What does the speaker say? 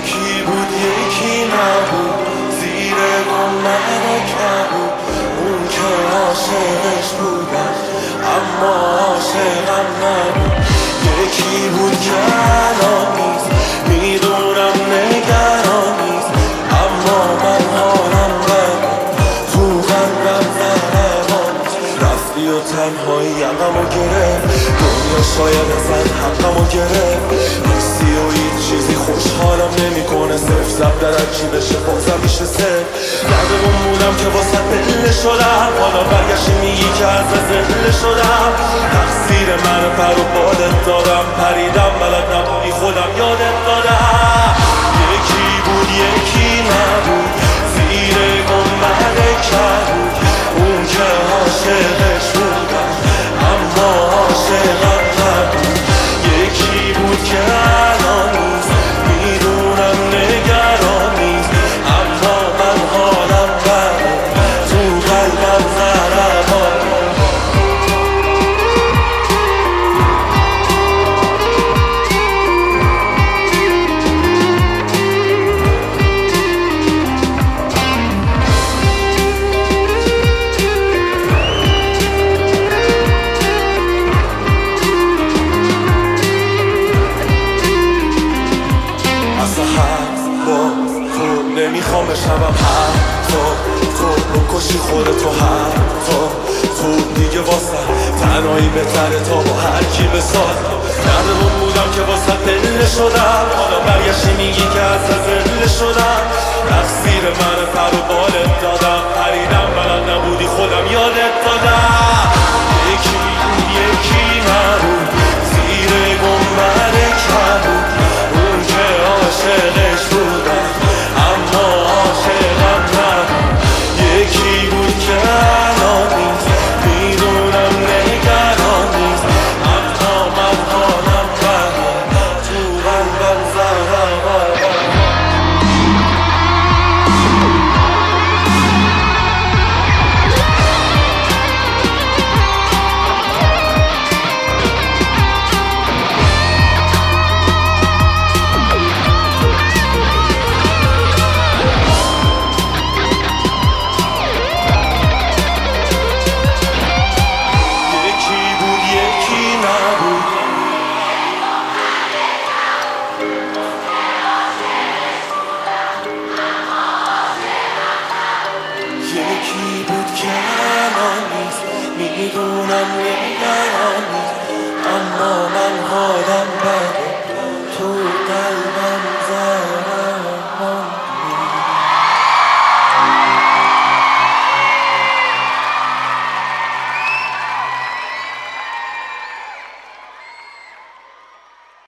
یکی بود یکی نبود، زیر گنبد کبود. اون که عاشقش بودم اما عاشقم نبود. یکی بود که الان نیست، میدونم نگران نیست، اما من حالم بده، تو قلبم نرمان. رفتی و تنهایی یقمو گرفت، دنیا شاید ازت حقمو گرفت. نیستی و هیچ چیزی خوشحالم نمیکنه، صرف زب در هرچی بشه بازم میشه صرف. ندارم بودم که واسه دل شدم، حالا برگشتی میگی که از زل شدم. تقصیر من پر و بالت دادم، پریدم بلد نبودی خودم یادت دادم. یکی بود یکی نبود، زیر گنبد کبود. اون که عاشقش بودم اما عاشقم نبود. یکی بود که الان نیست، میدونم نگران نیست، اما من حالم بده، تو قلبم ضربان. نمیخوام بشنوم تو بکشی خودتو، تو دیگه واسه تنهایی بهتره تا با هر کی بساز. نردمون بودم که واسه دل شدم، حالا برگشتی میگی که از زل شدم. تقصیر من پر و بالت دادم، پریدم بلد نبودی خودم یادت دادم. یکی بود یکی نبود، زیر گنبد کبود. اون که عاشقش بودم اما عاشقم نبود. یکی بود که الان نیست، میدونم نگران نیست، اما من حالم بده، تو قلبم ضربان. یکی بود که الان نیست، میدونم نگران نیست، اما من حالم بده.